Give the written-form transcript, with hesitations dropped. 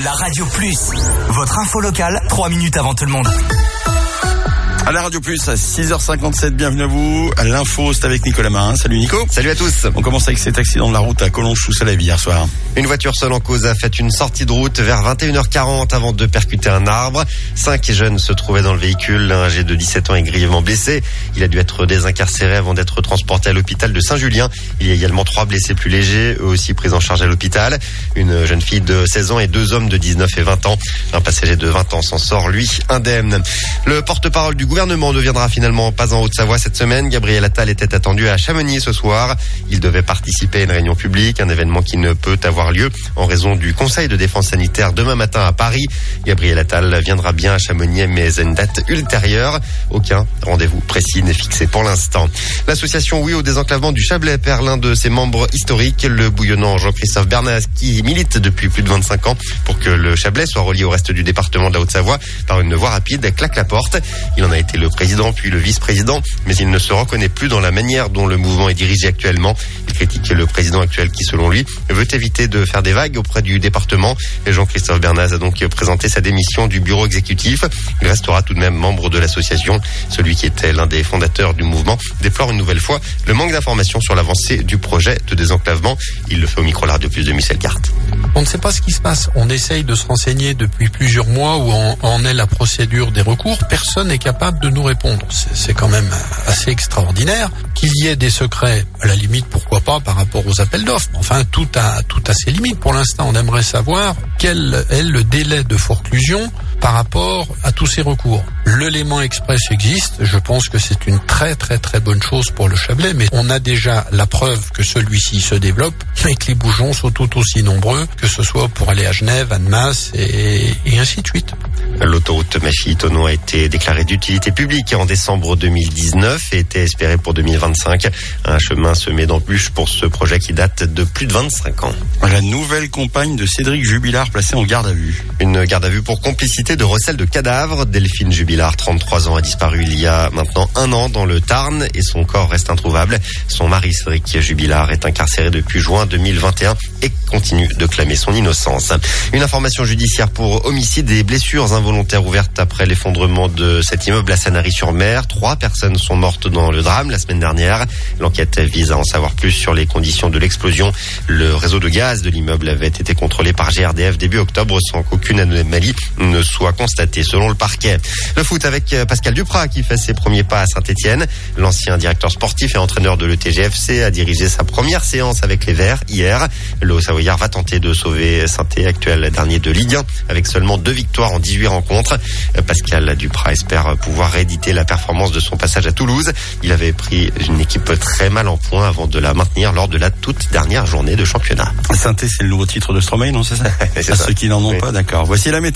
la Radio Plus. Votre info locale, 3 minutes avant tout le monde. À la Radio Plus, à 6h57, bienvenue à vous. À l'info, c'est avec Nicolas Marin. Salut Nico. Salut à tous. On commence avec cet accident de la route à Collonges-sous-Salavis hier soir. Une voiture seule en cause a fait une sortie de route vers 21h40 avant de percuter un arbre. 5 jeunes se trouvaient dans le véhicule. Un âgé de 17 ans est grièvement blessé. Il a dû être désincarcéré avant d'être transporté à l'hôpital de Saint-Julien. Il y a également 3 blessés plus légers, eux aussi pris en charge à l'hôpital. Une jeune fille de 16 ans et 2 hommes de 19 et 20 ans. Un passager de 20 ans s'en sort, lui, indemne. Le porte-parole du gouvernement ne viendra finalement pas en Haute-Savoie cette semaine. Gabriel Attal était attendu à Chamonix ce soir. Il devait participer à une réunion publique, un événement qui ne peut avoir lieu en raison du Conseil de défense sanitaire demain matin à Paris. Gabriel Attal viendra bien à Chamonix, mais à une date ultérieure. Aucun rendez-vous précis n'est fixé pour l'instant. L'association Oui au désenclavement du Chablais perd l'un de ses membres historiques, le bouillonnant Jean-Christophe Bernaz, qui milite depuis plus de 25 ans pour que le Chablais soit relié au reste du département de la Haute-Savoie par une voie rapide, claque la porte. Il en a été le président puis le vice-président, mais il ne se reconnaît plus dans la manière dont le mouvement est dirigé actuellement. Il critique le président actuel qui, selon lui, veut éviter de faire des vagues auprès du département. Et Jean-Christophe Bernaz a donc présenté sa démission du bureau exécutif. Il restera tout de même membre de l'association. Celui qui était l'un des fondateurs du mouvement déplore une nouvelle fois le manque d'informations sur l'avancée du projet de désenclavement. Il le fait au micro de la Radio Plus de Michel Carte. On ne sait pas ce qui se passe. On essaye de se renseigner depuis plusieurs mois où en est la procédure des recours. Personne n'est capable de nous répondre. C'est quand même assez extraordinaire. Qu'il y ait des secrets, à la limite, pourquoi pas, par rapport aux appels d'offres. Enfin, tout a ses limites. Pour l'instant, on aimerait savoir quel est le délai de forclusion par rapport à tous ces recours. Le Léman Express existe. Je pense que c'est une très très très bonne chose pour le Chablais, mais on a déjà la preuve que celui-ci se développe et que les bouchons sont tout aussi nombreux, que ce soit pour aller à Genève, Annemasse et ainsi de suite. L'autoroute Machy-Thonon a été déclarée d'utilité publique en décembre 2019 et était espérée pour 2025. Un chemin semé d'embûches pour ce projet qui date de plus de 25 ans. La nouvelle compagne de Cédric Jubilard placée en garde à vue. Une garde à vue pour complicité de recel de cadavres. Delphine Jubilard, 33 ans, a disparu il y a maintenant 1 an dans le Tarn et son corps reste introuvable. Son mari, Cédric Jubilard, est incarcéré depuis juin 2021 et continue de clamer son innocence. Une information judiciaire pour homicide et blessures involontaires ouvertes après l'effondrement de cet immeuble à Sanary-sur-Mer. 3 personnes sont mortes dans le drame la semaine dernière. L'enquête vise à en savoir plus sur les conditions de l'explosion. Le réseau de gaz de l'immeuble avait été contrôlé par GRDF début octobre sans qu'aucune anomalie ne soit constatée selon le parquet. Le foot avec Pascal Duprat qui fait ses premiers pas à Saint-Etienne. L'ancien directeur sportif et entraîneur de l'ETGFC a dirigé sa première séance avec les Verts hier. Le Haut-Savoyard va tenter de sauver Saint-Etienne, actuel dernier de Ligue 1, avec seulement 2 victoires en 18 rencontres. Pascal Duprat espère pouvoir rééditer la performance de son passage à Toulouse. Il avait pris une équipe très mal en point avant de la maintenir lors de la toute dernière journée de championnat. Saint-Etienne, c'est le nouveau titre de Stromae, non, c'est ça? C'est à ça. Ceux qui n'en ont Oui. pas, d'accord. Voici la météo.